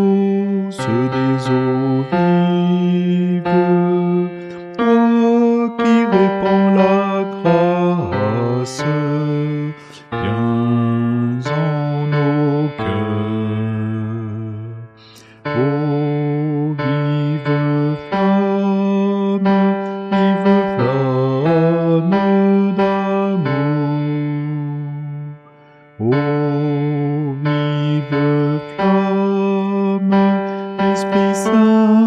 source des eaux vives, toi qui répands la grâce, viens en nos cœurs. Ô vive flamme d'amour. Ô vive flamme, Esprit Saint,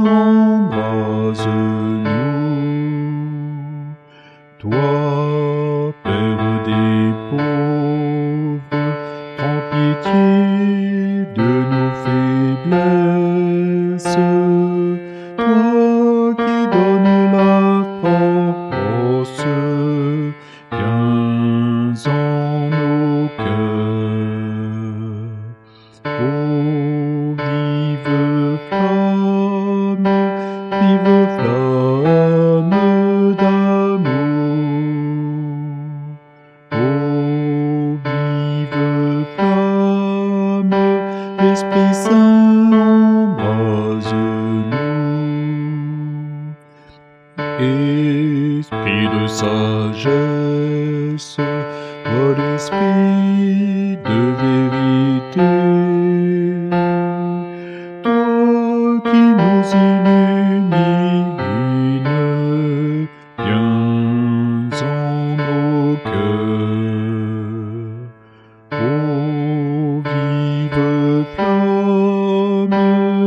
embrase-nous. Toi, Père des pauvres, prends pitié de nos faiblesses. Toi qui donnes la force, viens en nos cœurs. Ô vive flamme d'amour. Ô vive flamme, Esprit Saint, embrase-nous. Esprit de sagesse, toi l'esprit de vérité, toi qui nous illumines, viens en nos cœurs. Ô vive flamme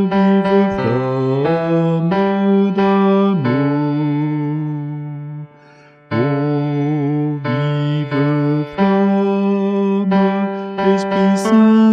d'amour. Ô vive flamme, Esprit Saint,